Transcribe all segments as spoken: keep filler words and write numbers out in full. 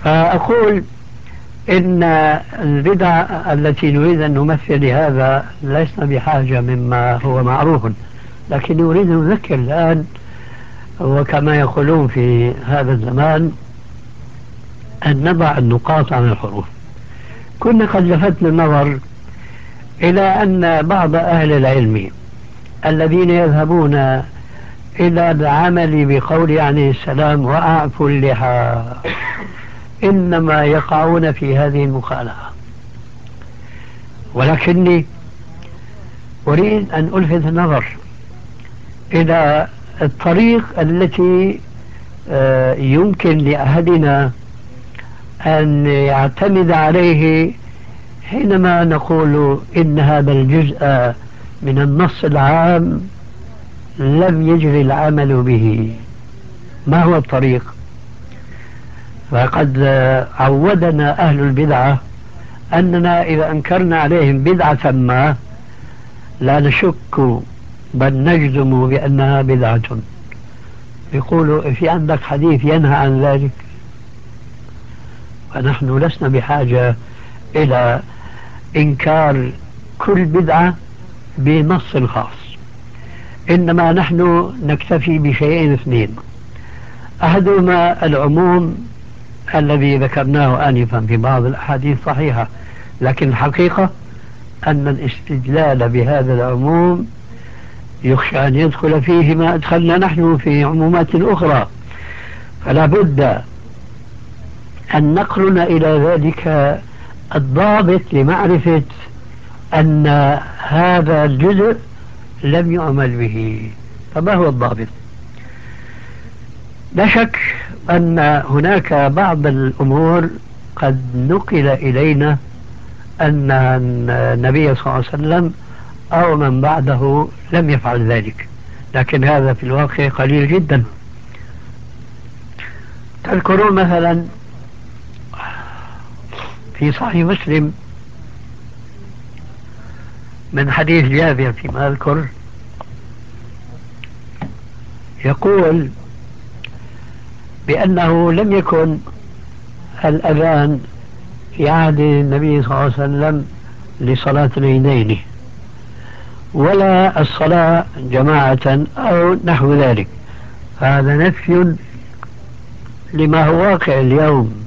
فأقول إن البدع التي نريد أن نمثل لهذا لسنا بحاجة مما هو معروف، لكن نريد أن نذكر الآن، وكما يقولون في هذا الزمان أن نضع النقاط عن الحروف. كنا قد لفتنا النظر إلى أن بعض أهل العلم الذين يذهبون إلى العمل بقول عليه السلام وأعفوا اللحى إنما يقعون في هذه المخالفة، ولكني أريد أن ألفت النظر إلى الطريق التي يمكن لأحدنا أن يعتمد عليه حينما نقول إن هذا الجزء من النص العام لم يجري العمل به. ما هو الطريق؟ فقد عودنا أهل البدعة أننا إذا أنكرنا عليهم بدعة ما لا نشك بل نجزم بأنها بدعة. يقولوا في عندك حديث ينهى عن ذلك؟ فنحن لسنا بحاجة إلى إنكار كل بدعة بنص خاص، إنما نحن نكتفي بشيئين اثنين: أحدهما العموم الذي ذكرناه آنفا في بعض الأحاديث صحيحة، لكن الحقيقة أن الاستدلال بهذا العموم يخشى أن يدخل فيه ما أدخلنا نحن في عمومات أخرى، فلا بد أن نقرن إلى ذلك الضابط لمعرفة أن هذا الجزء لم يعمل به. فما هو الضابط؟ لا شك أن هناك بعض الأمور قد نقل إلينا أن النبي صلى الله عليه وسلم أو من بعده لم يفعل ذلك، لكن هذا في الواقع قليل جدا. تذكرون مثلا في صحيح مسلم من حديث جابر فيما أذكر يقول بأنه لم يكن الأذان في عهد النبي صلى الله عليه وسلم لصلاة العيدين ولا الصلاة جماعة أو نحو ذلك. هذا نفي لما هو واقع اليوم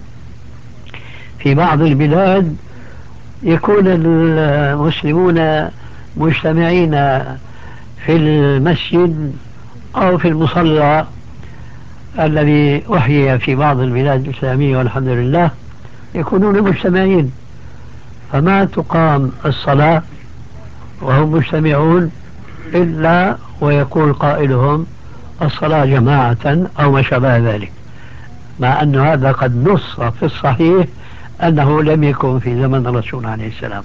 في بعض البلاد، يكون المسلمون مجتمعين في المسجد أو في المصلى الذي أحيي في بعض البلاد الإسلامية والحمد لله، يكونون مجتمعين، فما تقام الصلاة وهم مجتمعون إلا ويقول قائلهم الصلاة جماعة أو ما شابه ذلك، مع أن هذا قد نص في الصحيح أنه لم يكن في زمن الرسول عليه السلام.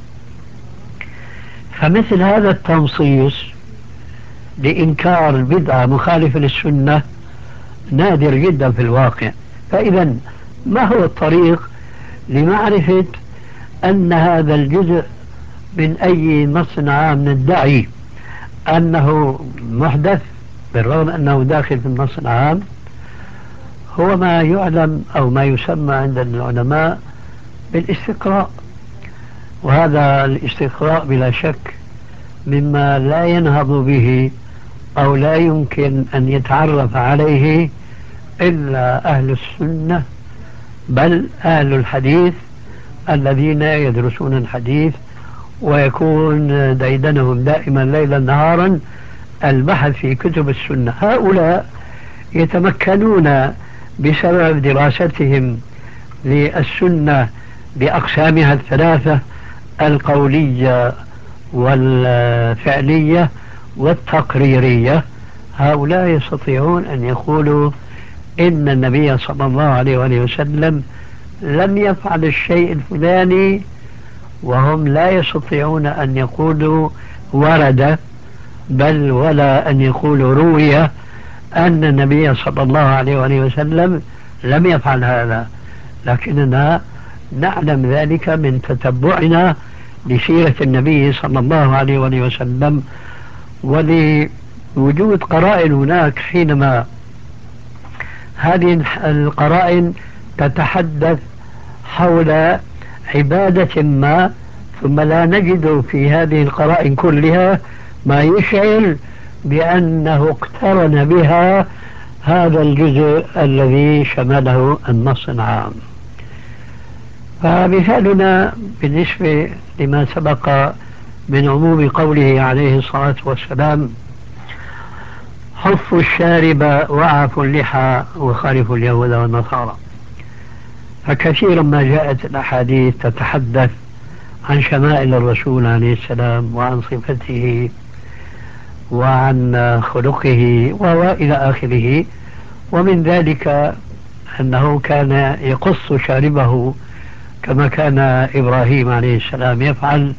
فمثل هذا التنصيص لإنكار بدعة مخالفة للسنة نادر جدا في الواقع. فإذا ما هو الطريق لمعرفة أن هذا الجزء من أي نص عام ندعي أنه محدث بالرغم أنه داخل في النص العام؟ هو ما يعلم أو ما يسمى عند العلماء بالاستقراء، وهذا الاستقراء بلا شك مما لا ينهض به أو لا يمكن أن يتعرف عليه إلا أهل السنة، بل أهل الحديث الذين يدرسون الحديث ويكون ديدنهم دائما ليلا نهارا البحث في كتب السنة. هؤلاء يتمكنون بسبب دراستهم للسنة بأقسامها الثلاثة: القولية والفعلية والتقريرية. هؤلاء يستطيعون أن يقولوا إن النبي صلى الله عليه وآله وسلم لم يفعل الشيء الفلاني، وهم لا يستطيعون أن يقولوا ورد، بل ولا أن يقولوا روي أن النبي صلى الله عليه وآله وسلم لم يفعل هذا. لكننا نعلم ذلك من تتبعنا لسيرة النبي صلى الله عليه وآله وسلم، ولوجود قرائن هناك حينما هذه القرائن تتحدث حول عبادة ما، ثم لا نجد في هذه القرائن كلها ما يشعر بأنه اقترن بها هذا الجزء الذي شمله النص العام. فمثالنا بالنسبة لما سبق من عموم قوله عليه الصلاة والسلام: حفوا الشارب وأعفوا اللحى وخالفوا اليهود والنصارى، فكثيرا ما جاءت الأحاديث تتحدث عن شمائل الرسول عليه السلام وعن صفته وعن خلقه وإلى آخره. ومن ذلك أنه كان يقص شاربه كما كان إبراهيم عليه السلام يفعل،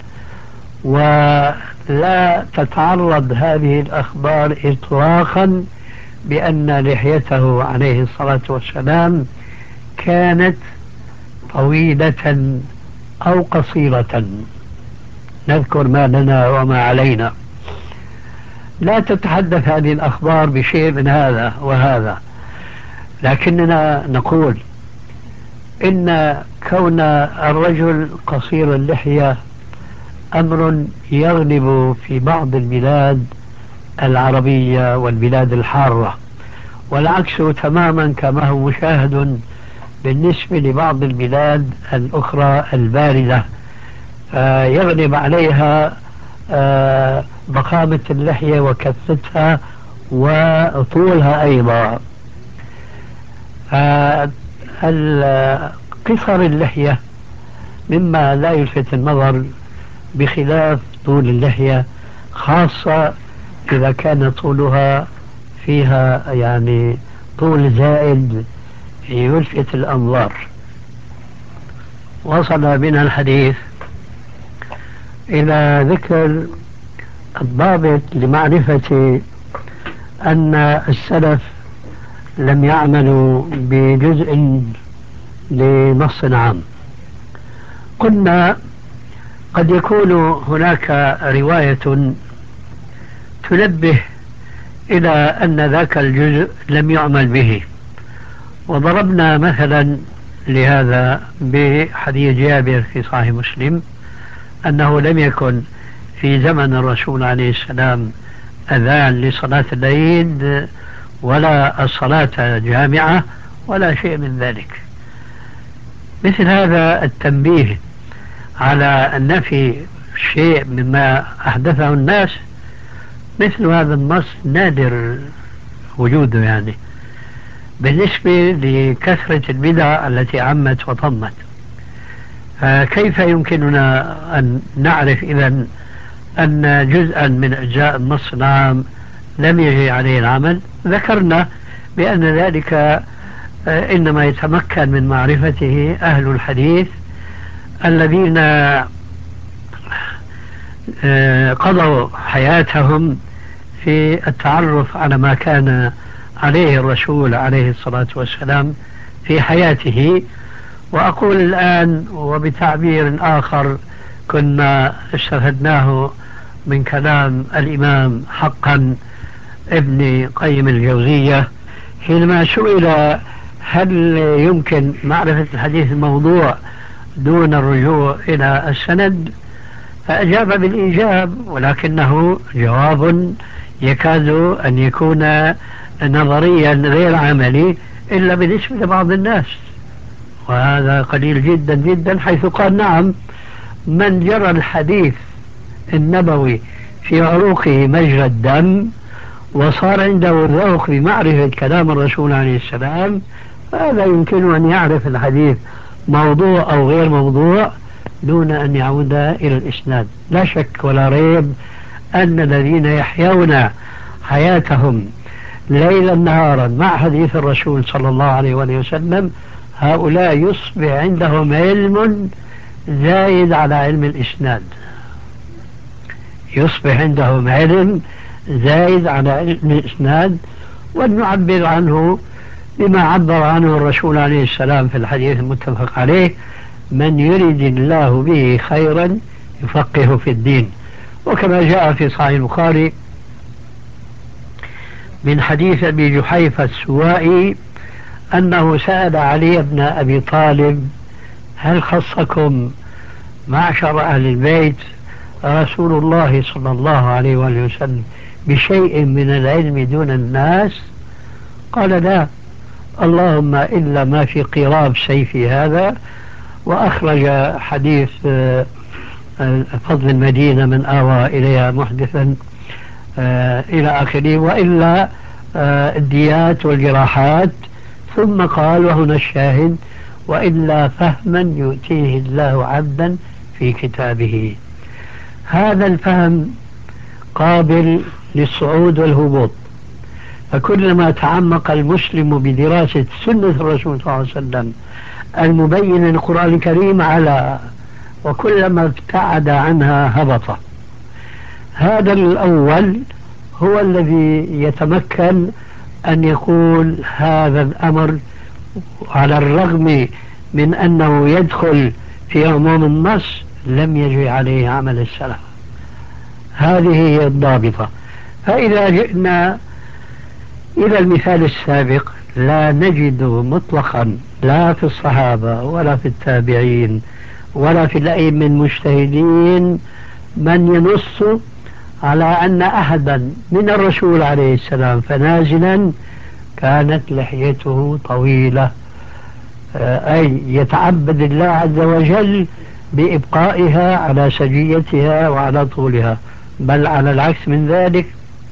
ولا تتعرض هذه الأخبار إطلاقا بأن لحيته عليه الصلاة والسلام كانت طويلة أو قصيرة، نذكر ما لنا وما علينا. لا تتحدث هذه الأخبار بشيء من هذا وهذا، لكننا نقول إن كون الرجل قصير اللحية أمر يغلب في بعض البلاد العربية والبلاد الحارة، والعكس تماما كما هو مشاهد بالنسبة لبعض البلاد الأخرى الباردة، يغلب عليها ضخامة اللحية وكثتها وطولها أيضا. قصر اللحية مما لا يلفت النظر بخلاف طول اللحية، خاصة إذا كان طولها فيها يعني طول زائد يلفت الأنظار. وصل بنا الحديث إلى ذكر الضابط لمعرفة أن السلف لم يعملوا بجزء لنص عام. قلنا قد يكون هناك رواية تنبه إلى أن ذاك الجزء لم يعمل به، وضربنا مثلا لهذا بحديث جابر في صحيح مسلم أنه لم يكن في زمن الرسول عليه السلام أذان لصلاة العيد ولا الصلاة جامعة ولا شيء من ذلك. مثل هذا التنبيه على أن في شيء مما أحدثه الناس، مثل هذا النص نادر وجوده يعني بالنسبة لكثرة البدع التي عمت وطمت. فكيف يمكننا أن نعرف إذن أن جزءا من أجزاء النص العام لم يجري عليه العمل؟ ذكرنا بأن ذلك إنما يتمكن من معرفته أهل الحديث الذين قضوا حياتهم في التعرف على ما كان عليه الرسول عليه الصلاة والسلام في حياته. وأقول الآن وبتعبير آخر كنا استفدناه من كلام الإمام حقا ابن قيم الجوزية حينما سئل هل يمكن معرفة الحديث الموضوع دون الرجوع إلى السند، فأجاب بالإيجاب، ولكنه جواب يكاد أن يكون نظريا غير عملي إلا بالنسبة لبعض الناس، وهذا قليل جدا جدا، حيث قال نعم من جرى الحديث النبوي في عروقه مجرى الدم وصار عنده الذوق بمعرفة كلام الرسول عليه السلام، فهذا يمكن أن يعرف الحديث موضوع أو غير موضوع دون أن يعود إلى الإسناد. لا شك ولا ريب أن الذين يحيون حياتهم ليلا نهارا مع حديث الرسول صلى الله عليه وسلم هؤلاء يصبح عندهم علم زايد على علم الإسناد، يصبح عندهم علم زايد على علم الإسناد. ونعبر عنه بما عبر عنه الرسول عليه السلام في الحديث المتفق عليه: من يريد الله به خيرا يفقه في الدين. وكما جاء في صحيح البخاري من حديث أبي جحيفة السوائي أنه سأل علي بن أبي طالب: هل خصكم معشر أهل البيت رسول الله صلى الله عليه وآله وسلم بشيء من العلم دون الناس؟ قال: لا، اللهم إلا ما في قراب سيفي هذا. وأخرج حديث فضل المدينة من آوى إليها محدثا إلى آخره، وإلا الديات والجراحات. ثم قال، وهنا الشاهد: وإلا فهما يؤتيه الله عبدا في كتابه. هذا الفهم قابل للصعود والهبوط، فكلما تعمق المسلم بدراسة سنة الرسول صلى الله عليه وسلم المبين للقرآن الكريم على، وكلما ابتعد عنها هبط. هذا الأول هو الذي يتمكن أن يقول هذا الأمر على الرغم من أنه يدخل في عموم النص لم يجري عليه عمل السلف. هذه هي الضابطة. فإذا جئنا إلى المثال السابق لا نجد مطلقا لا في الصحابة ولا في التابعين ولا في الأئمة المجتهدين من ينص على أن أحدا من الرسول عليه السلام فنازلا كانت لحيته طويلة، أي يتعبد الله عز وجل بإبقائها على سجيتها وعلى طولها، بل على العكس من ذلك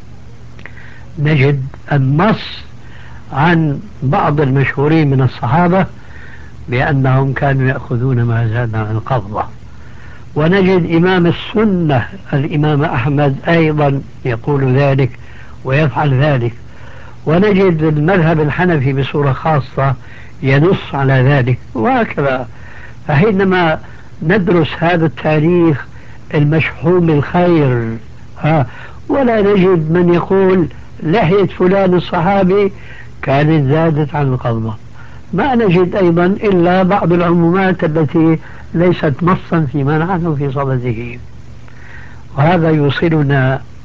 نجد النص عن بعض المشهورين من الصحابة بأنهم كانوا يأخذون ما زاد عن القبضة. ونجد إمام السنة الإمام أحمد أيضا يقول ذلك ويفعل ذلك. ونجد المذهب الحنفي بصورة خاصة ينص على ذلك، وهكذا. فحينما ندرس هذا التاريخ المشحوم الخير ها ولا نجد من يقول لحية فلان الصحابي كانت زادت عن القبضة، ما نجد أيضا إلا بعض العمومات التي ليست نصا فيما نحن في صدده. وهذا يوصلنا